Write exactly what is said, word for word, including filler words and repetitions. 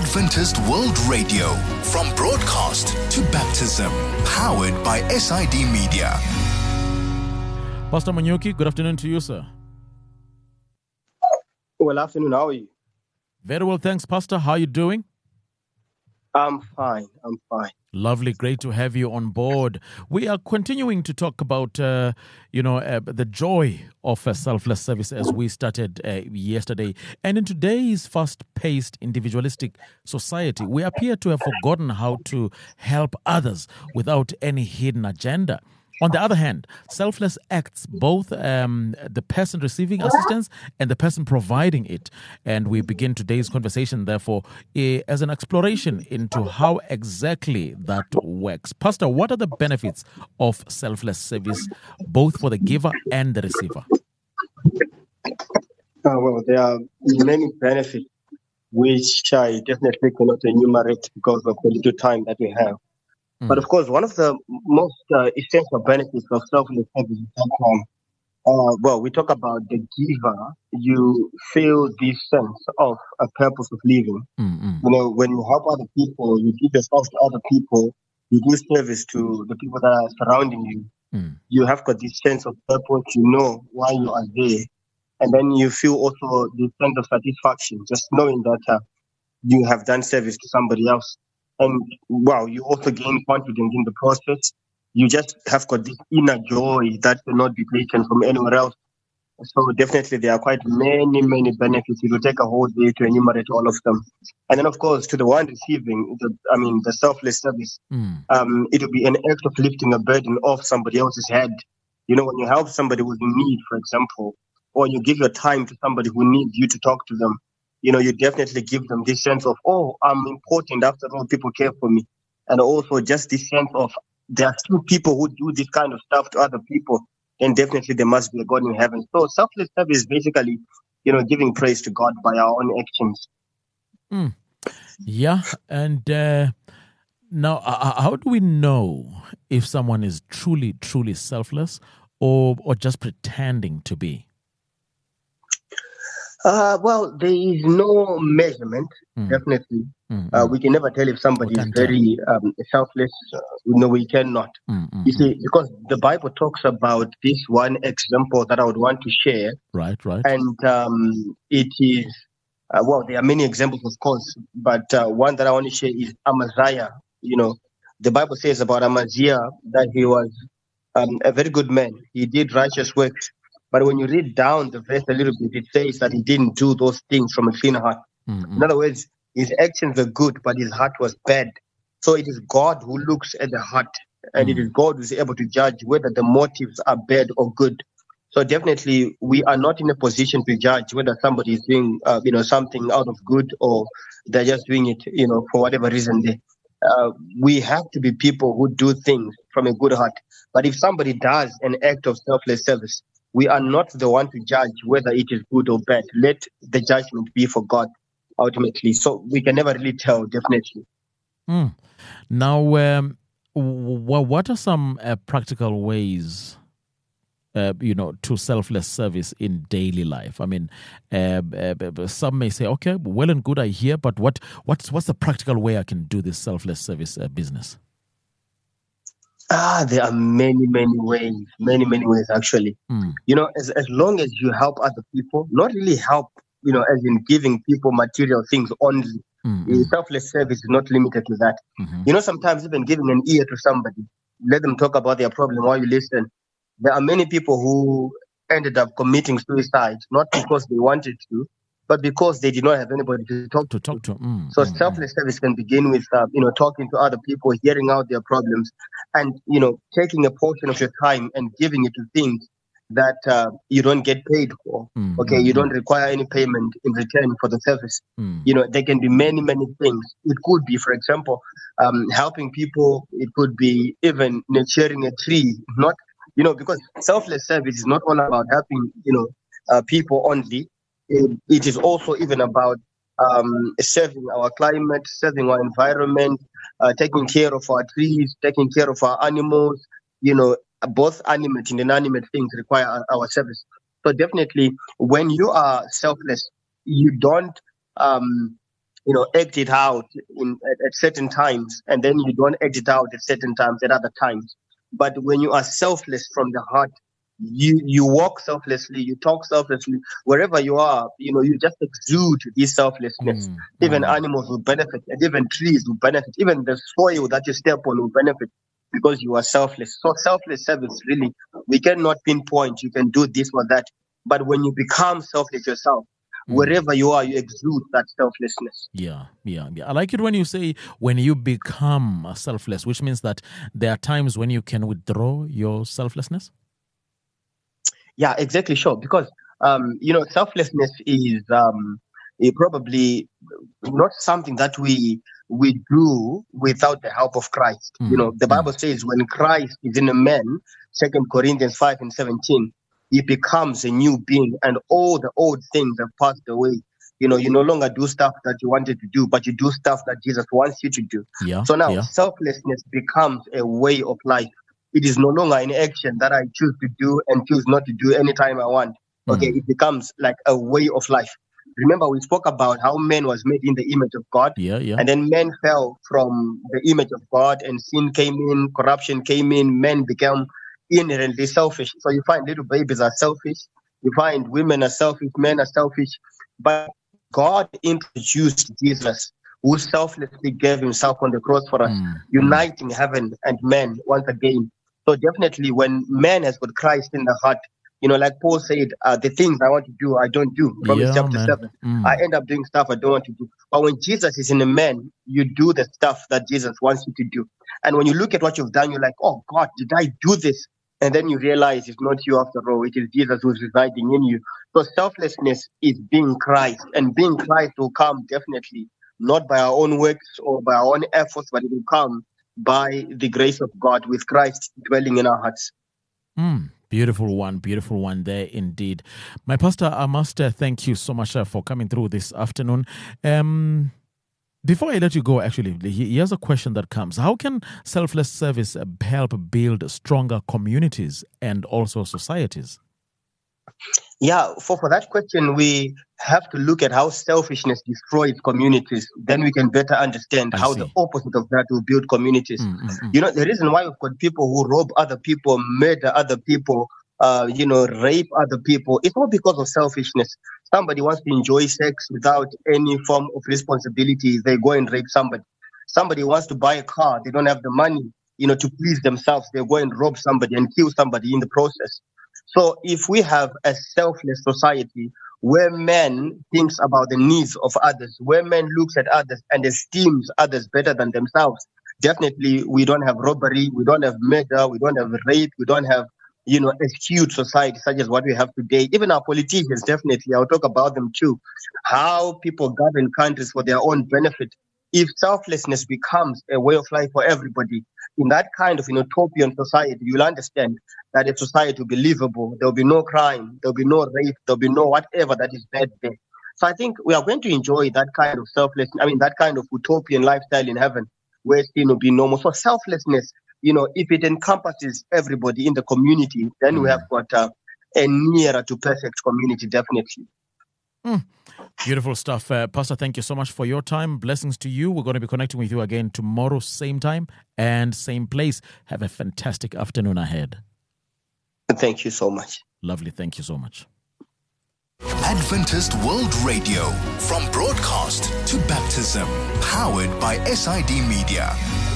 Adventist World Radio, from broadcast to baptism, powered by S I D Media. Pastor Manyuki, good afternoon to you, sir. Well, afternoon. How are you? Very well, thanks, Pastor. How are you doing? I'm fine. I'm fine. Lovely. Great to have you on board. We are continuing to talk about, uh, you know, uh, the joy of a selfless service as we started uh, yesterday. And in today's fast-paced, individualistic society, we appear to have forgotten how to help others without any hidden agenda. On the other hand, selfless acts, both um, the person receiving assistance and the person providing it. And we begin today's conversation, therefore, eh, as an exploration into how exactly that works. Pastor, what are the benefits of selfless service, both for the giver and the receiver? Uh, well, there are many benefits which I definitely cannot enumerate because of the little time that we have. Mm. But of course, one of the most uh, essential benefits of selfless service is that, um, uh, well, we talk about the giver. You feel this sense of a purpose of living. Mm-hmm. You know, when you help other people, you give yourself to other people, you do service to the people that are surrounding you. Mm. You have got this sense of purpose. You know why you are there, and then you feel also this sense of satisfaction, just knowing that uh, you have done service to somebody else. And, wow, you also gain confidence in the process. You just have got this inner joy that cannot be taken from anywhere else. So definitely there are quite many, many benefits. It will take a whole day to enumerate all of them. And then, of course, to the one receiving, the, I mean, the selfless service, mm. um, it will be an act of lifting a burden off somebody else's head. You know, when you help somebody who's in need, for example, or you give your time to somebody who needs you to talk to them, you know, you definitely give them this sense of, oh, I'm important. After all, people care for me. And also just this sense of there are still people who do this kind of stuff to other people. And definitely there must be a God in heaven. So selfless service is basically, you know, giving praise to God by our own actions. Mm. Yeah. And uh, now, uh, how do we know if someone is truly, truly selfless or or just pretending to be? Uh, well, there is no measurement, mm. definitely. Mm-hmm. Uh, we can never tell if somebody is very um, selfless. Uh, no, we cannot. Mm-hmm. You see, because the Bible talks about this one example that I would want to share. Right, right. And um, it is, uh, well, there are many examples, of course, but uh, one that I want to share is Amaziah. You know, the Bible says about Amaziah that he was um, a very good man. He did righteous works. But when you read down the verse a little bit, it says that he didn't do those things from a clean heart. Mm-hmm. In other words, his actions were good, but his heart was bad. So it is God who looks at the heart, and mm-hmm. it is God who is able to judge whether the motives are bad or good. So definitely, we are not in a position to judge whether somebody is doing, uh, you know, something out of good or they're just doing it, you know, for whatever reason. They, uh, we have to be people who do things from a good heart. But if somebody does an act of selfless service, we are not the one to judge whether it is good or bad. Let the judgment be for God, ultimately. So we can never really tell, definitely. Mm. Now, um, w- what are some uh, practical ways, uh, you know, to selfless service in daily life? I mean, uh, uh, some may say, okay, well and good, I hear, but what what's what's the practical way I can do this selfless service uh, business? Ah, there are many, many ways, many, many ways, actually. Mm. You know, as, as long as you help other people, not really help, you know, as in giving people material things only. Mm-hmm. Selfless service is not limited to that. Mm-hmm. You know, sometimes even giving an ear to somebody, let them talk about their problem while you listen. There are many people who ended up committing suicide, not because they wanted to, but because they did not have anybody to talk to. To talk to. Mm, so mm, selfless mm. service can begin with, uh, you know, talking to other people, hearing out their problems, and, you know, taking a portion of your time and giving it to things that uh, you don't get paid for. Mm, okay, mm, you don't require any payment in return for the service. Mm. You know, there can be many, many things. It could be, for example, um, helping people. It could be even nurturing a tree. Not, you know, because selfless service is not all about helping, you know, uh, people only. It, it is also even about um, serving our climate, serving our environment, uh, taking care of our trees, taking care of our animals. You know, both animate and inanimate things require our, our service. So definitely, when you are selfless, you don't um, you know, act it out in at, at certain times, and then you don't act it out at certain times at other times. But when you are selfless from the heart, you you walk selflessly, you talk selflessly, wherever you are, you know, you just exude this selflessness. Mm, Even mm. animals will benefit, and even trees will benefit, even the soil that you step on will benefit because you are selfless. So selfless service, really, we cannot pinpoint you can do this or that. But when you become selfless yourself, Mm. wherever you are, you exude that selflessness. Yeah, yeah, yeah. I like it when you say when you become selfless, which means that there are times when you can withdraw your selflessness. Yeah, exactly, sure. Because um, you know, selflessness is um, eh, probably not something that we we do without the help of Christ. You Mm, know, the mm. Bible says when Christ is in a man, Second Corinthians five and seventeen, he becomes a new being, and all the old things have passed away. You know, you no longer do stuff that you wanted to do, but you do stuff that Jesus wants you to do. Yeah, So now, yeah. selflessness becomes a way of life. It is no longer an action that I choose to do and choose not to do anytime I want. Okay, Mm. it becomes like a way of life. Remember, we spoke about how man was made in the image of God, Yeah, yeah. and then man fell from the image of God, and sin came in, corruption came in, men became inherently selfish. So you find little babies are selfish, you find women are selfish, men are selfish, but God introduced Jesus, who selflessly gave himself on the cross for us, Mm, mm. uniting heaven and men once again. So definitely when man has got Christ in the heart, you know, like Paul said, uh, the things I want to do, I don't do. Romans Yeah, chapter man. seven. Mm. I end up doing stuff I don't want to do. But when Jesus is in a man, you do the stuff that Jesus wants you to do. And when you look at what you've done, you're like, oh God, did I do this? And then you realize it's not you after all. It is Jesus who's residing in you. So selflessness is being Christ. And being Christ will come definitely not by our own works or by our own efforts, but it will come by the grace of God with Christ dwelling in our hearts. Mm. Beautiful one, beautiful one there indeed. My pastor, I must uh, thank you so much uh, for coming through this afternoon. Um, before I let you go, actually, he- here's a question that comes. How can selfless service uh, help build stronger communities and also societies? Yeah, for, for that question, we have to look at how selfishness destroys communities. Then we can better understand I how see. the opposite of that will build communities. Mm, mm, mm. You know, the reason why we've got people who rob other people, murder other people, uh, you know, rape other people, it's not because of selfishness. Somebody wants to enjoy sex without any form of responsibility, they go and rape somebody. Somebody wants to buy a car, they don't have the money, you know, to please themselves, they go and rob somebody and kill somebody in the process. So if we have a selfless society where man thinks about the needs of others, where man looks at others and esteems others better than themselves, definitely we don't have robbery, we don't have murder, we don't have rape, we don't have, you know, a skewed society such as what we have today. Even our politicians, definitely, I'll talk about them too. How people govern countries for their own benefit. If selflessness becomes a way of life for everybody, in that kind of an utopian society, you'll understand that a society will be livable. There'll be no crime, there'll be no rape, there'll be no whatever that is bad there. So I think we are going to enjoy that kind of selflessness, I mean, that kind of utopian lifestyle in heaven where sin will be normal. So selflessness, you know, if it encompasses everybody in the community, then Mm. we have got uh, a nearer to perfect community, definitely. Mm. Beautiful stuff. Uh, Pastor, thank you so much for your time. Blessings to you. We're going to be connecting with you again tomorrow, same time and same place. Have a fantastic afternoon ahead. Thank you so much. Lovely. Thank you so much. Adventist World Radio, from broadcast to baptism, powered by S I D Media.